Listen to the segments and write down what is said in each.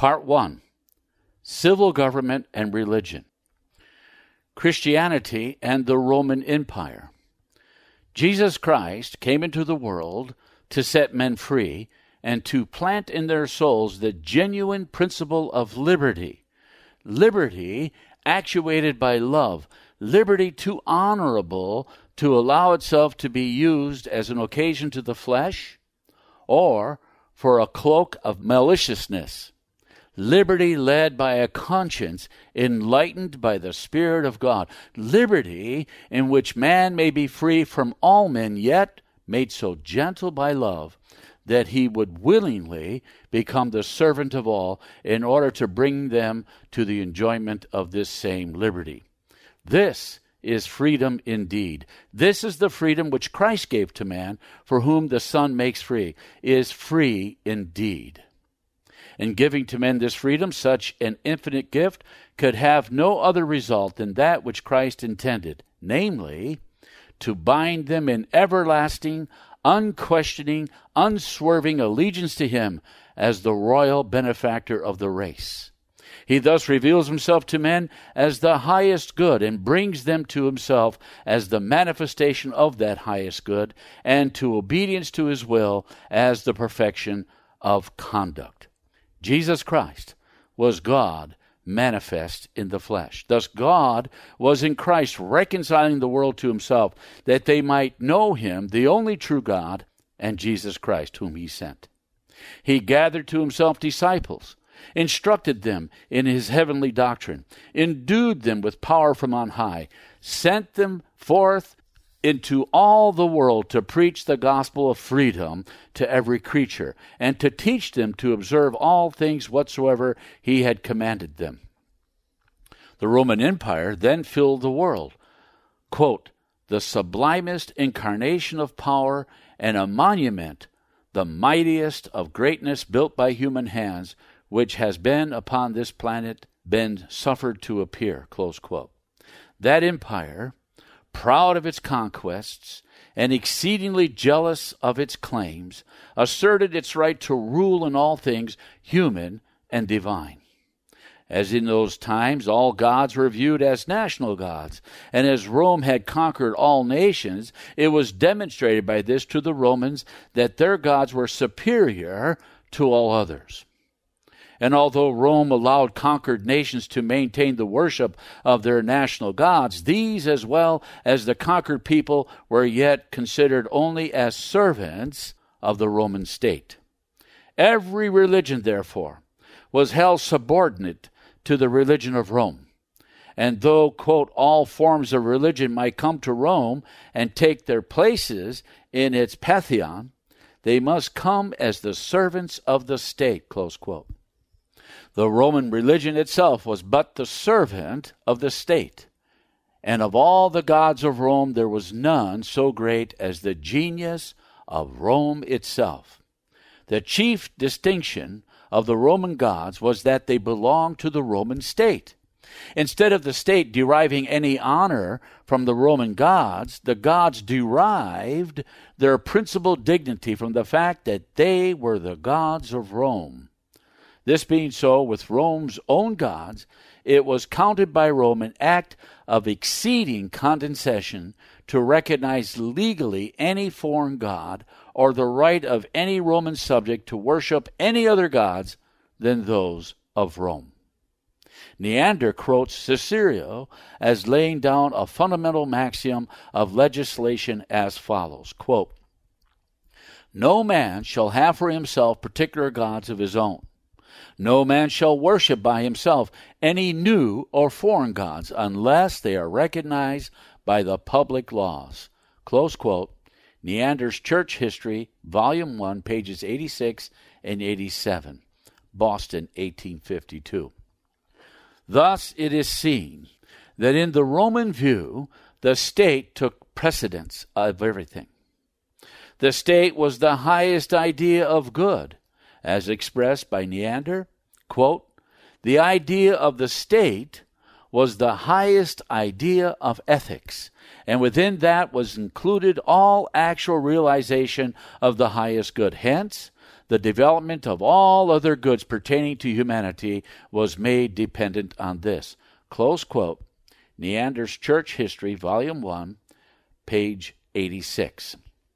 Part 1. Civil Government and Religion. Christianity and the Roman Empire. Jesus Christ came into the world to set men free and to plant in their souls the genuine principle of liberty. Liberty actuated by love. Liberty too honorable to allow itself to be used as an occasion to the flesh or for a cloak of maliciousness. Liberty led by a conscience enlightened by the Spirit of God. Liberty in which man may be free from all men, yet made so gentle by love that he would willingly become the servant of all in order to bring them to the enjoyment of this same liberty. This is freedom indeed. This is the freedom which Christ gave to man, for whom the Son makes free, is free indeed. In giving to men this freedom, such an infinite gift could have no other result than that which Christ intended, namely, to bind them in everlasting, unquestioning, unswerving allegiance to him as the royal benefactor of the race. He thus reveals himself to men as the highest good and brings them to himself as the manifestation of that highest good and to obedience to his will as the perfection of conduct. Jesus Christ was God manifest in the flesh. Thus God was in Christ reconciling the world to himself, that they might know him, the only true God, and Jesus Christ, whom he sent. He gathered to himself disciples, instructed them in his heavenly doctrine, endued them with power from on high, sent them forth into all the world to preach the gospel of freedom to every creature, and to teach them to observe all things whatsoever he had commanded them. The Roman Empire then filled the world, quote, the sublimest incarnation of power and a monument, the mightiest of greatness built by human hands, which has been upon this planet been suffered to appear, close quote. That empire, proud of its conquests and exceedingly jealous of its claims, asserted its right to rule in all things human and divine. As in those times all gods were viewed as national gods, and as Rome had conquered all nations, it was demonstrated by this to the Romans that their gods were superior to all others. And although Rome allowed conquered nations to maintain the worship of their national gods, these, as well as the conquered people, were yet considered only as servants of the Roman state. Every religion, therefore, was held subordinate to the religion of Rome. And though, quote, all forms of religion might come to Rome and take their places in its pantheon, they must come as the servants of the state, close quote. The Roman religion itself was but the servant of the state, and of all the gods of Rome there was none so great as the genius of Rome itself. The chief distinction of the Roman gods was that they belonged to the Roman state. Instead of the state deriving any honor from the Roman gods, the gods derived their principal dignity from the fact that they were the gods of Rome. This being so with Rome's own gods, it was counted by Rome an act of exceeding condescension to recognize legally any foreign god or the right of any Roman subject to worship any other gods than those of Rome. Neander quotes Cicero as laying down a fundamental maxim of legislation as follows, quote, no man shall have for himself particular gods of his own. No man shall worship by himself any new or foreign gods unless they are recognized by the public laws. Close quote. Neander's Church History, Volume 1, pages 86 and 87. Boston, 1852. Thus it is seen that in the Roman view, the state took precedence of everything. The state was the highest idea of good, as expressed by Neander, quote, the idea of the state was the highest idea of ethics, and within that was included all actual realization of the highest good. Hence, the development of all other goods pertaining to humanity was made dependent on this. Close quote. Neander's Church History, Volume 1, page 86.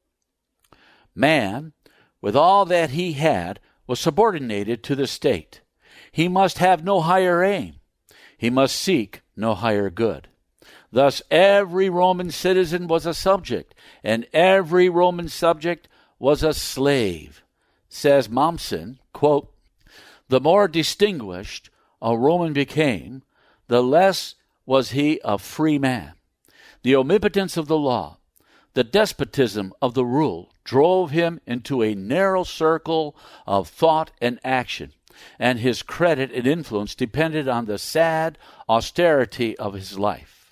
Man, with all that he had, was subordinated to the state. He must have no higher aim. He must seek no higher good. Thus, every Roman citizen was a subject, and every Roman subject was a slave. Says Mommsen, quote, "The more distinguished a Roman became, the less was he a free man. The omnipotence of the law, the despotism of the rule, drove him into a narrow circle of thought and action, and his credit and influence depended on the sad austerity of his life.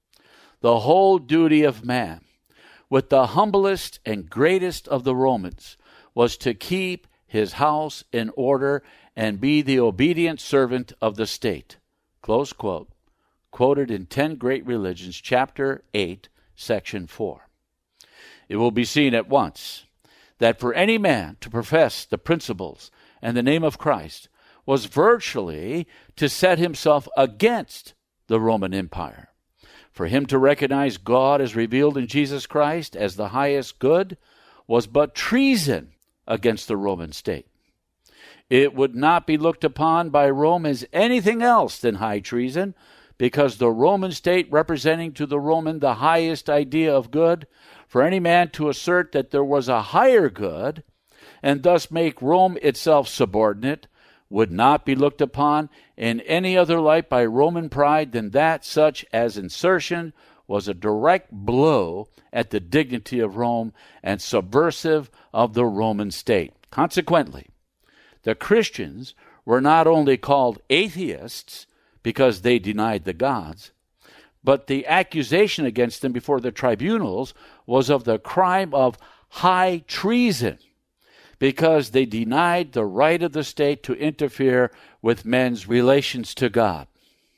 The whole duty of man, with the humblest and greatest of the Romans, was to keep his house in order and be the obedient servant of the state." Close quote. Quoted in 10 Great Religions, Chapter 8, Section 4. It will be seen at once that for any man to profess the principles and the name of Christ was virtually to set himself against the Roman Empire. For him to recognize God as revealed in Jesus Christ as the highest good was but treason against the Roman state. It would not be looked upon by Rome as anything else than high treason, because the Roman state representing to the Roman the highest idea of good, for any man to assert that there was a higher good, and thus make Rome itself subordinate, would not be looked upon in any other light by Roman pride than that such as insertion was a direct blow at the dignity of Rome and subversive of the Roman state. Consequently, the Christians were not only called atheists because they denied the gods, but the accusation against them before the tribunals was of the crime of high treason, because they denied the right of the state to interfere with men's relations to God.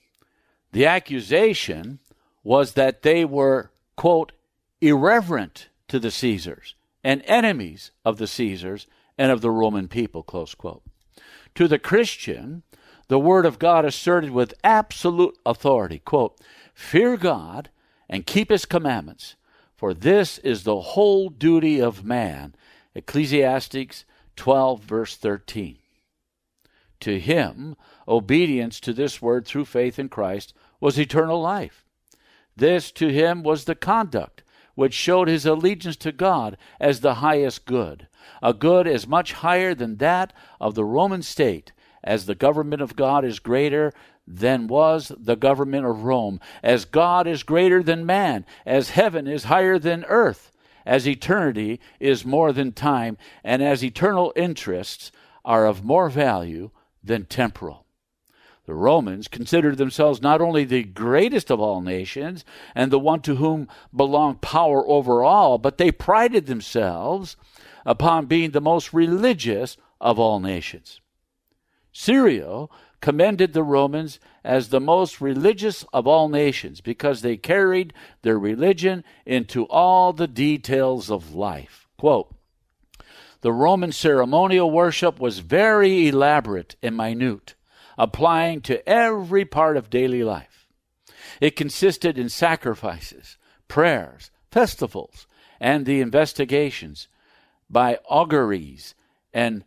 The accusation was that they were, quote, irreverent to the Caesars and enemies of the Caesars and of the Roman people, close quote. To the Christian, the Word of God asserted with absolute authority, quote, "Fear God and keep His commandments, for this is the whole duty of man." Ecclesiastes 12, verse 13. To him, obedience to this word through faith in Christ was eternal life. This to him was the conduct which showed his allegiance to God as the highest good, a good as much higher than that of the Roman state, as the government of God is greater than was the government of Rome, as God is greater than man, as heaven is higher than earth, as eternity is more than time, and as eternal interests are of more value than temporal. The Romans considered themselves not only the greatest of all nations and the one to whom belonged power over all, but they prided themselves upon being the most religious of all nations. Cyril commended the Romans as the most religious of all nations because they carried their religion into all the details of life. Quote, "The Roman ceremonial worship was very elaborate and minute, applying to every part of daily life. It consisted in sacrifices, prayers, festivals, and the investigations by auguries and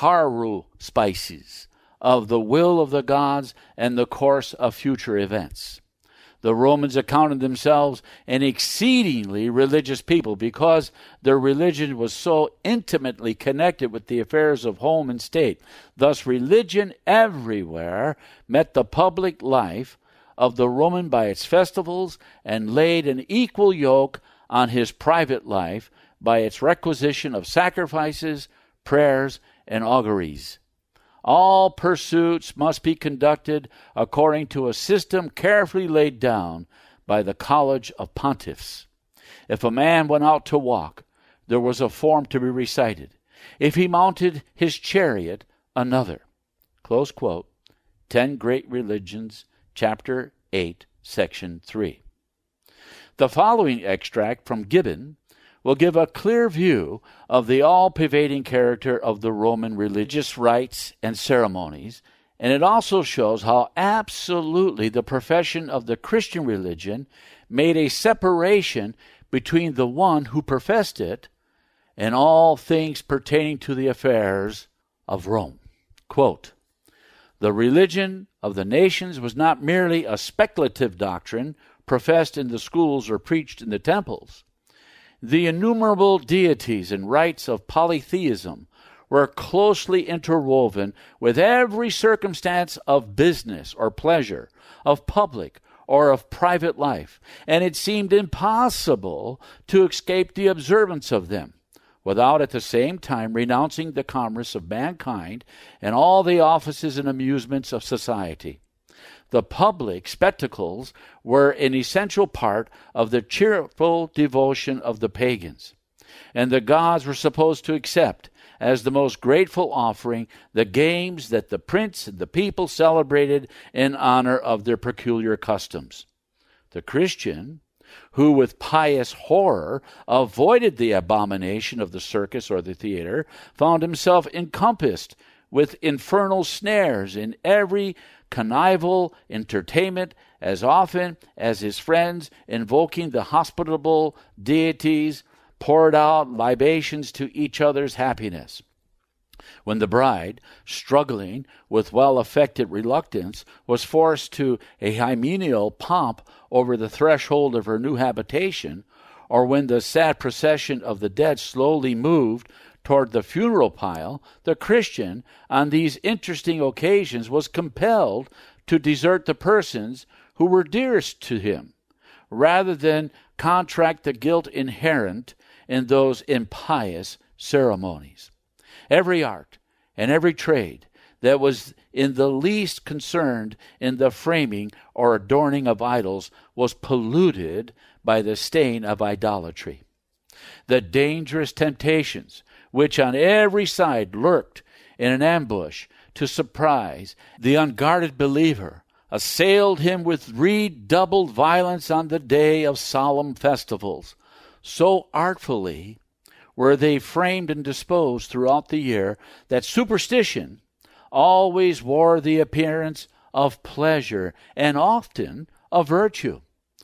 haruspices of the will of the gods and the course of future events. The Romans accounted themselves an exceedingly religious people because their religion was so intimately connected with the affairs of home and state. Thus, religion everywhere met the public life of the Roman by its festivals and laid an equal yoke on his private life by its requisition of sacrifices, prayers, and auguries. All pursuits must be conducted according to a system carefully laid down by the College of Pontiffs. If a man went out to walk, there was a form to be recited. If he mounted his chariot, another." Close quote. 10 Great Religions, Chapter 8, Section 3. The following extract from Gibbon will give a clear view of the all-pervading character of the Roman religious rites and ceremonies, and it also shows how absolutely the profession of the Christian religion made a separation between the one who professed it and all things pertaining to the affairs of Rome. Quote, "The religion of the nations was not merely a speculative doctrine professed in the schools or preached in the temples. The innumerable deities and rites of polytheism were closely interwoven with every circumstance of business or pleasure, of public or of private life, and it seemed impossible to escape the observance of them, without at the same time renouncing the commerce of mankind and all the offices and amusements of society. The public spectacles were an essential part of the cheerful devotion of the pagans, and the gods were supposed to accept as the most grateful offering the games that the prince and the people celebrated in honor of their peculiar customs. The Christian, who with pious horror avoided the abomination of the circus or the theater, found himself encompassed with infernal snares in every convivial entertainment, as often as his friends, invoking the hospitable deities, poured out libations to each other's happiness. When the bride, struggling with well-affected reluctance, was forced to a hymeneal pomp over the threshold of her new habitation, or when the sad procession of the dead slowly moved toward the funeral pile, the Christian, on these interesting occasions, was compelled to desert the persons who were dearest to him, rather than contract the guilt inherent in those impious ceremonies. Every art and every trade that was in the least concerned in the framing or adorning of idols was polluted by the stain of idolatry. The dangerous temptations which on every side lurked in an ambush to surprise the unguarded believer assailed him with redoubled violence on the day of solemn festivals. So artfully were they framed and disposed throughout the year that superstition always wore the appearance of pleasure and often of virtue.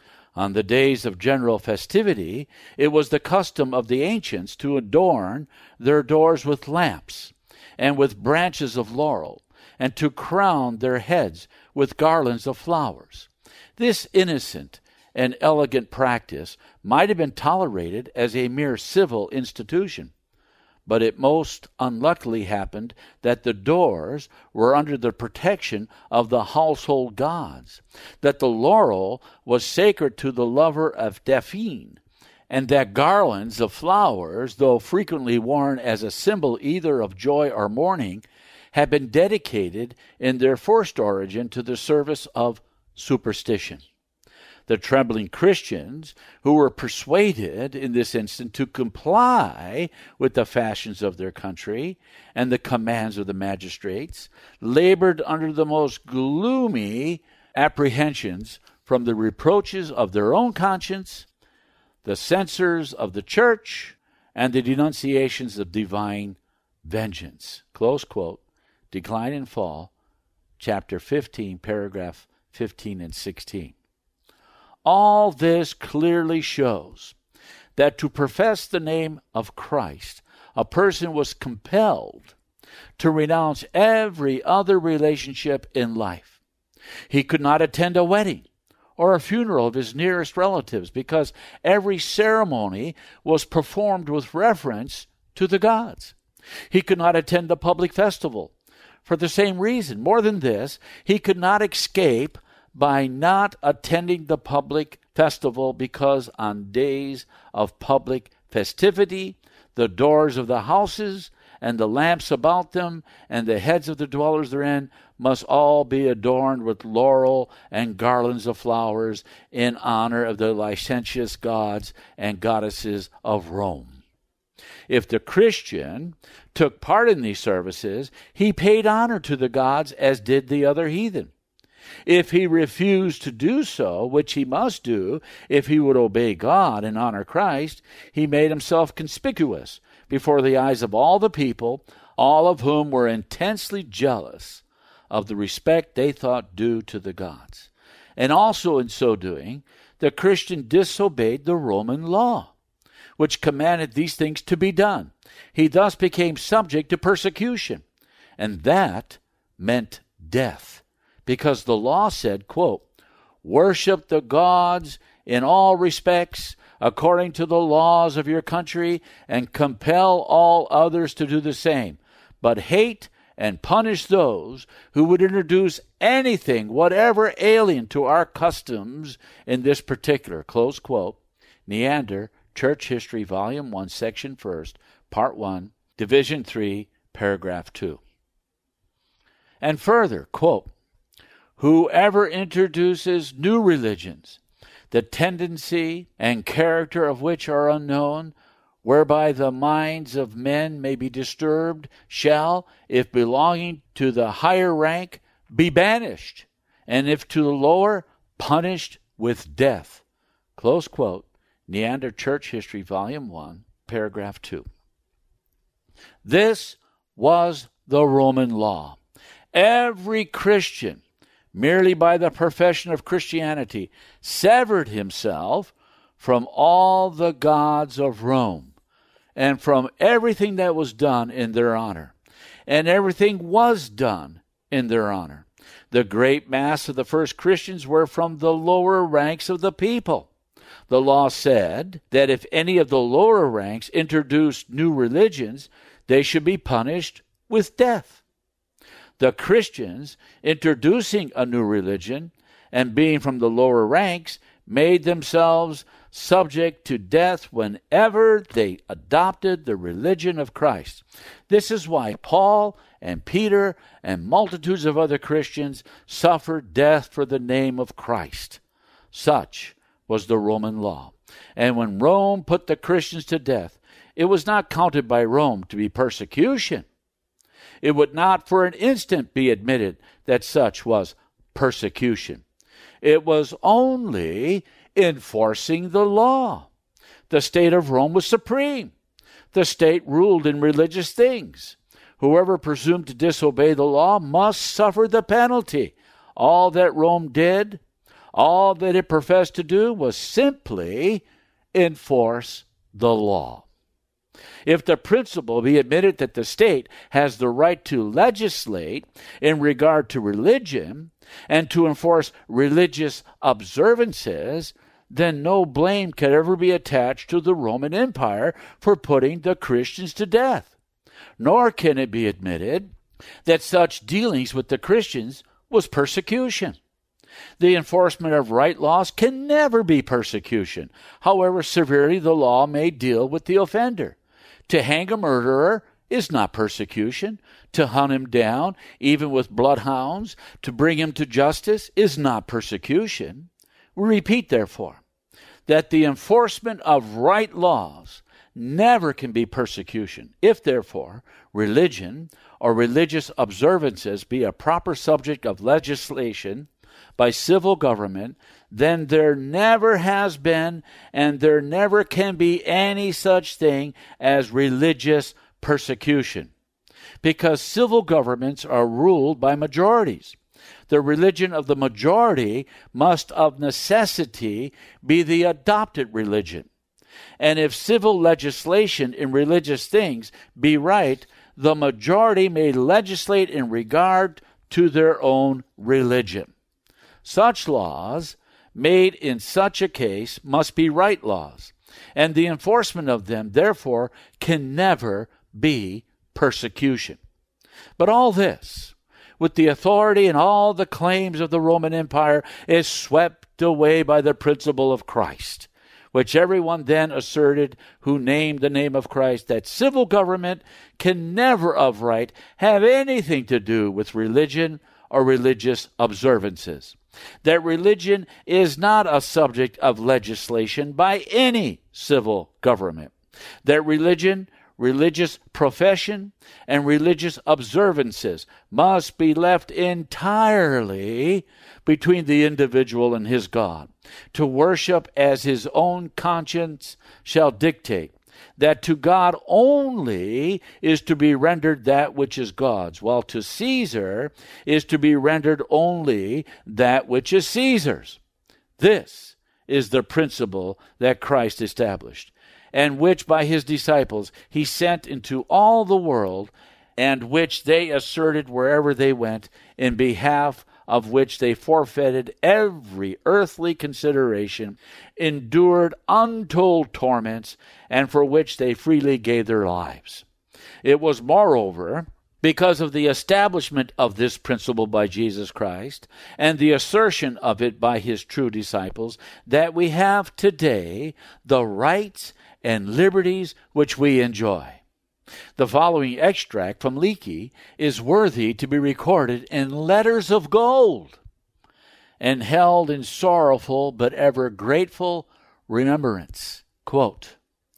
On the days of general festivity, it was the custom of the ancients to adorn their doors with lamps and with branches of laurel, and to crown their heads with garlands of flowers. This innocent and elegant practice might have been tolerated as a mere civil institution, but it most unluckily happened that the doors were under the protection of the household gods, that the laurel was sacred to the lover of Daphne, and that garlands of flowers, though frequently worn as a symbol either of joy or mourning, had been dedicated in their first origin to the service of superstition. The trembling Christians, who were persuaded in this instant to comply with the fashions of their country and the commands of the magistrates, labored under the most gloomy apprehensions from the reproaches of their own conscience, the censors of the church, and the denunciations of divine vengeance. Close quote. Decline and Fall, chapter 15, paragraph 15 and 16. All this clearly shows that to profess the name of Christ, a person was compelled to renounce every other relationship in life. He could not attend a wedding or a funeral of his nearest relatives because every ceremony was performed with reference to the gods. He could not attend a public festival for the same reason. More than this, he could not escape by not attending the public festival because on days of public festivity, the doors of the houses and the lamps about them and the heads of the dwellers therein must all be adorned with laurel and garlands of flowers in honor of the licentious gods and goddesses of Rome. If the Christian took part in these services, he paid honor to the gods as did the other heathen. If he refused to do so, which he must do if he would obey God and honor Christ, he made himself conspicuous before the eyes of all the people, all of whom were intensely jealous of the respect they thought due to the gods. And also in so doing, the Christian disobeyed the Roman law, which commanded these things to be done. He thus became subject to persecution, and that meant death, because the law said, quote, "Worship the gods in all respects according to the laws of your country, and compel all others to do the same, but hate and punish those who would introduce anything, whatever alien to our customs in this particular," close quote. Neander, Church History, Volume 1, Section 1, Part 1, Division 3, Paragraph 2. And further, quote, "Whoever introduces new religions, the tendency and character of which are unknown, whereby the minds of men may be disturbed, shall, if belonging to the higher rank, be banished, and if to the lower, punished with death." Close quote. Neander Church History, Volume 1, Paragraph 2. This was the Roman law. Every Christian, merely by the profession of Christianity, severed himself from all the gods of Rome and from everything that was done in their honor. And everything was done in their honor. The great mass of the first Christians were from the lower ranks of the people. The law said that if any of the lower ranks introduced new religions, they should be punished with death. The Christians, introducing a new religion and being from the lower ranks, made themselves subject to death whenever they adopted the religion of Christ. This is why Paul and Peter and multitudes of other Christians suffered death for the name of Christ. Such was the Roman law. And when Rome put the Christians to death, it was not counted by Rome to be persecution. It would not for an instant be admitted that such was persecution. It was only enforcing the law. The state of Rome was supreme. The state ruled in religious things. Whoever presumed to disobey the law must suffer the penalty. All that Rome did, all that it professed to do, was simply enforce the law. If the principle be admitted that the state has the right to legislate in regard to religion and to enforce religious observances, then no blame can ever be attached to the Roman Empire for putting the Christians to death. Nor can it be admitted that such dealings with the Christians was persecution. The enforcement of right laws can never be persecution, however severely the law may deal with the offender. To hang a murderer is not persecution. To hunt him down, even with bloodhounds, to bring him to justice, is not persecution. We repeat, therefore, that the enforcement of right laws never can be persecution. If, therefore, religion or religious observances be a proper subject of legislation by civil government, then there never has been and there never can be any such thing as religious persecution, because civil governments are ruled by majorities. The religion of the majority must of necessity be the adopted religion. And if civil legislation in religious things be right, the majority may legislate in regard to their own religion. Such laws made in such a case must be right laws, and the enforcement of them, therefore, can never be persecution. But all this, with the authority and all the claims of the Roman Empire, is swept away by the principle of Christ, which everyone then asserted who named the name of Christ, that civil government can never of right have anything to do with religion or religious observances. That religion is not a subject of legislation by any civil government. That religion religious profession, and religious observances must be left entirely between the individual and his God, to worship as his own conscience shall dictate, that to God only is to be rendered that which is God's, while to Caesar is to be rendered only that which is Caesar's. This is the principle that Christ established, and which by his disciples he sent into all the world, and which they asserted wherever they went, in behalf of which they forfeited every earthly consideration, endured untold torments, and for which they freely gave their lives. It was, moreover, because of the establishment of this principle by Jesus Christ and the assertion of it by his true disciples that we have today the rights and liberties which we enjoy. The following extract from Leakey is worthy to be recorded in letters of gold and held in sorrowful but ever grateful remembrance. Quote,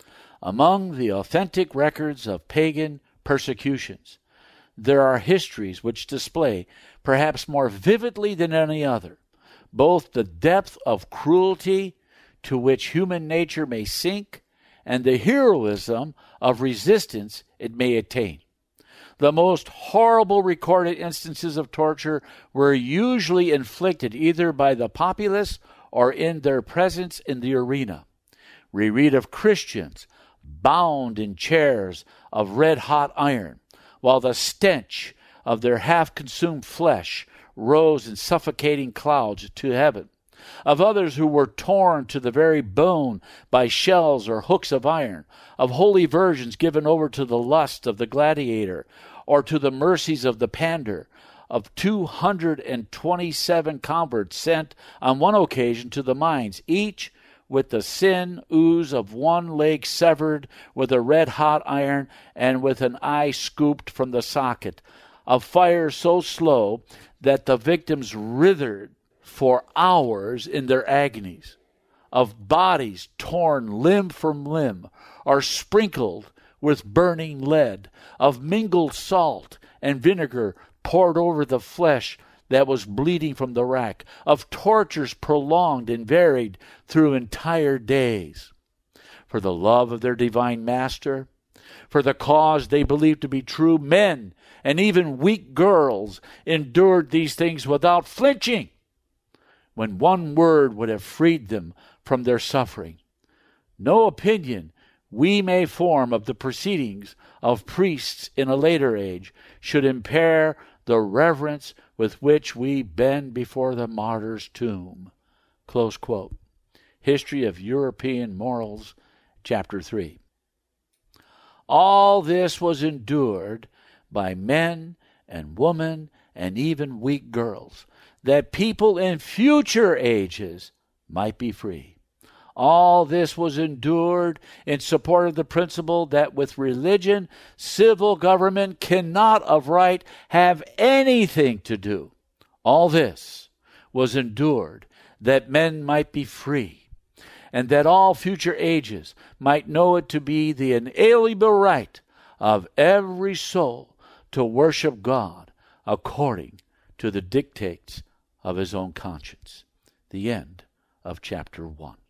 among the authentic records of pagan persecutions, there are histories which display, perhaps more vividly than any other, both the depth of cruelty to which human nature may sink and the heroism of resistance it may attain. The most horrible recorded instances of torture were usually inflicted either by the populace or in their presence in the arena. We read of Christians bound in chairs of red-hot iron, while the stench of their half-consumed flesh rose in suffocating clouds to heaven. Of others who were torn to the very bone by shells or hooks of iron, of holy virgins given over to the lust of the gladiator or to the mercies of the pander, of 227 converts sent on one occasion to the mines, each with the sin ooze of one leg severed with a red-hot iron and with an eye scooped from the socket, of fire so slow that the victims writhed for hours in their agonies, of bodies torn limb from limb or sprinkled with burning lead, of mingled salt and vinegar poured over the flesh that was bleeding from the rack, of tortures prolonged and varied through entire days. For the love of their divine master, for the cause they believed to be true, men and even weak girls endured these things without flinching, when one word would have freed them from their suffering. No opinion we may form of the proceedings of priests in a later age should impair the reverence with which we bend before the martyr's tomb. Close quote. History of European Morals, Chapter 3. All this was endured by men and women and even weak girls, that people in future ages might be free. All this was endured in support of the principle that with religion, civil government cannot of right have anything to do. All this was endured that men might be free, and that all future ages might know it to be the inalienable right of every soul to worship God according to the dictates of his own conscience. The end of chapter 1.